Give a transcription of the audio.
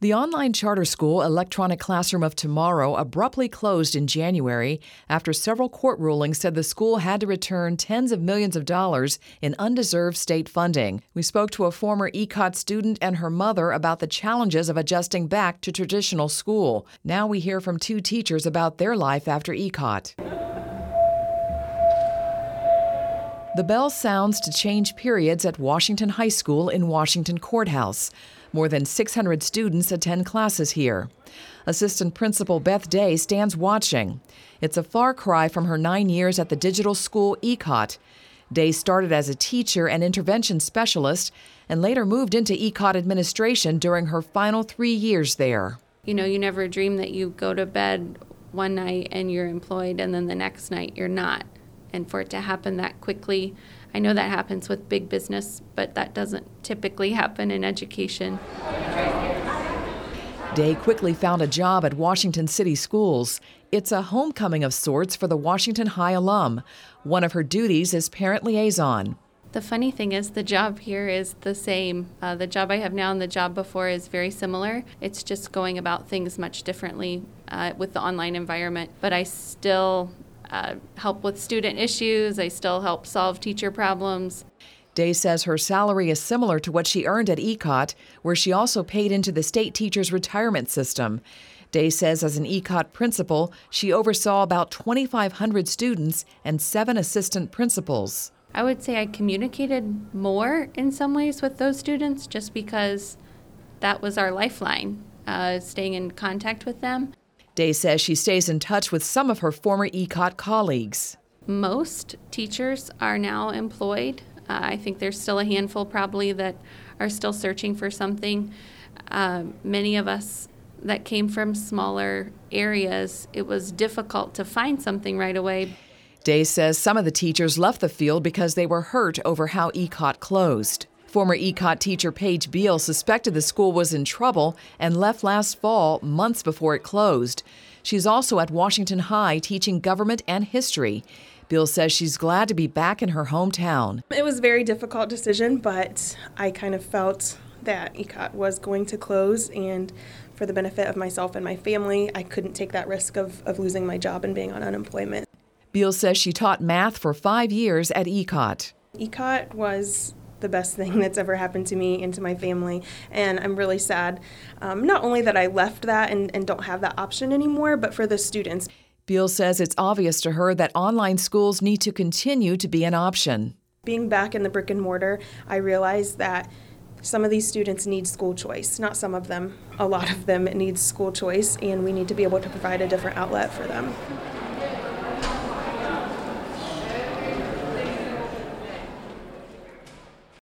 The online charter school Electronic Classroom of Tomorrow abruptly closed in January after several court rulings said the school had to return tens of millions of dollars in undeserved state funding. We spoke to a former ECOT student and her mother about the challenges of adjusting back to traditional school. Now we hear from two teachers about their life after ECOT. The bell sounds to change periods at Washington High School in Washington Courthouse. More than 600 students attend classes here. Assistant Principal Beth Day stands watching. It's a far cry from her 9 years at the digital school ECOT. Day started as a teacher and intervention specialist and later moved into ECOT administration during her final 3 years there. You never dream that you go to bed one night and you're employed and then the next night you're not. And for it to happen that quickly, I know that happens with big business, but that doesn't typically happen in education. Day quickly found a job at Washington City Schools. It's a homecoming of sorts for the Washington High alum. One of her duties is parent liaison. The funny thing is the job here is the same. The job I have now and the job before is very similar. It's just going about things much differently with the online environment. But I still help with student issues. I still help solve teacher problems. Day says her salary is similar to what she earned at ECOT, where she also paid into the state teachers' retirement system. Day says as an ECOT principal, she oversaw about 2,500 students and 7 assistant principals. I would say I communicated more in some ways with those students just because that was our lifeline, staying in contact with them. Day says she stays in touch with some of her former ECOT colleagues. Most teachers are now employed. I think there's still a handful probably that are still searching for something. Many of us that came from smaller areas, it was difficult to find something right away. Day says some of the teachers left the field because they were hurt over how ECOT closed. Former ECOT teacher Paige Beal suspected the school was in trouble and left last fall, months before it closed. She's also at Washington High teaching government and history. Beal says she's glad to be back in her hometown. It was a very difficult decision, but I kind of felt that ECOT was going to close, and for the benefit of myself and my family, I couldn't take that risk of losing my job and being on unemployment. Beal says she taught math for 5 years at ECOT. ECOT was the best thing that's ever happened to me and to my family, and I'm really sad not only that I left that and don't have that option anymore, but for the students. Beal says it's obvious to her that online schools need to continue to be an option. Being back in the brick and mortar, I realized that some of these students need school choice. Not some of them, a lot of them need school choice, and we need to be able to provide a different outlet for them.